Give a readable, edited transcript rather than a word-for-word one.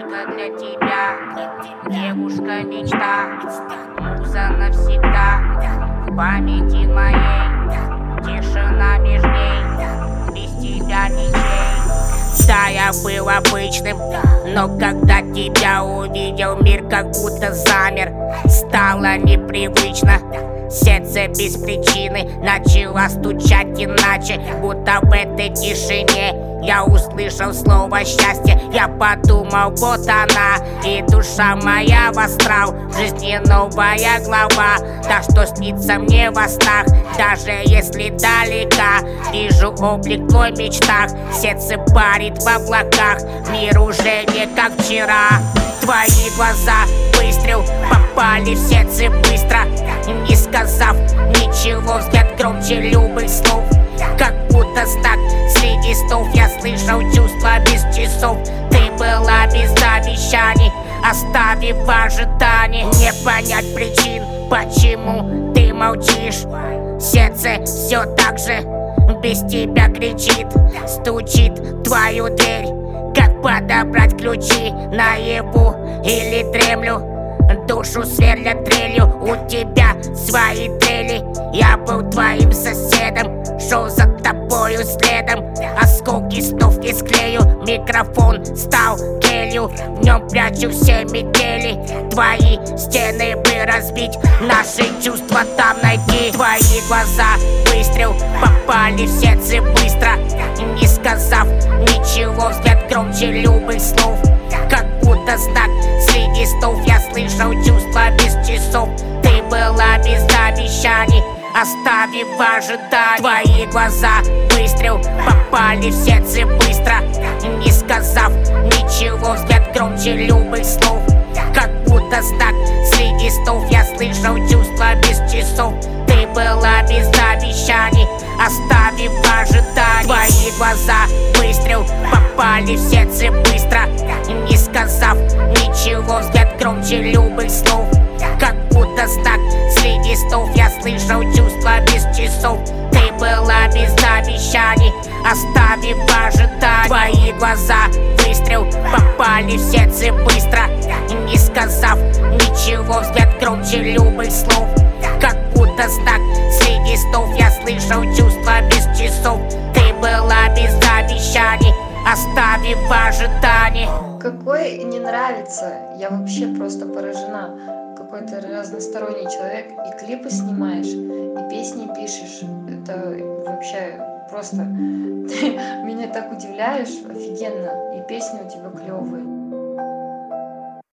Только для тебя, девушка мечта, муза навсегда, в памяти моей, тишина меж ней, без тебя ничей. Да, я был обычным, но когда тебя увидел, мир как будто замер. Стало непривычно, сердце без причины начало стучать иначе, будто в этой тишине я услышал слово счастье. Я подумал, вот она, и душа моя в астрал. В жизни новая глава, так что снится мне во снах. Даже если далека, вижу облик твой в мечтах. Сердце парит в облаках, мир уже не как вчера. Твои глаза, выстрел, попали в сердце быстро, не сказав ничего, взгляд громче любых слов. Как будто знак среди снов, я слышал чувства без часов. Ты была без обещаний, оставив в ожидании. Не понять причин, почему ты молчишь. Сердце все так же без тебя кричит, стучит в твою дверь. Как подобрать ключи, наяву или дремлю? Душу сверлят трелью, у тебя свои трели. Я был твоим соседом, шел за тобою следом. Осколки снов не склею, микрофон стал келью. В нем прячу все метели, твои стены бы разбить, наши чувства там найти. Твои глаза, выстрел, попали в сердце быстро, не сказав ничего, взгляд громче любых слов. Как будто знак среди снов, я слышал чувства без часов. Ты была без обещаний, оставив в ожидании. Твои глаза, выстрел, попали в сердце быстро, не сказав ничего, взгляд громче любых слов. Как будто знак среди снов, я слышал чувства без часов. Ты была без обещаний, оставив в ожидании. Твои глаза, выстрел, попали в сердце быстро, не сказав ничего, взгляд громче любых слов. Как будто знак среди снов, я слышал чувства без часов. Ты была без обещаний, оставив в ожидании. Твои глаза, выстрел, попали в сердце быстро, не сказав ничего, взгляд громче любых слов. Как будто знак среди снов, я слышал чувства без часов. Ты была без обещаний, оставив в ожидании. Какой не нравится, я вообще просто поражена. Какой ты разносторонний человек, и клипы снимаешь, и песни пишешь. Это вообще просто... Ты меня так удивляешь, офигенно. И песни у тебя клевые.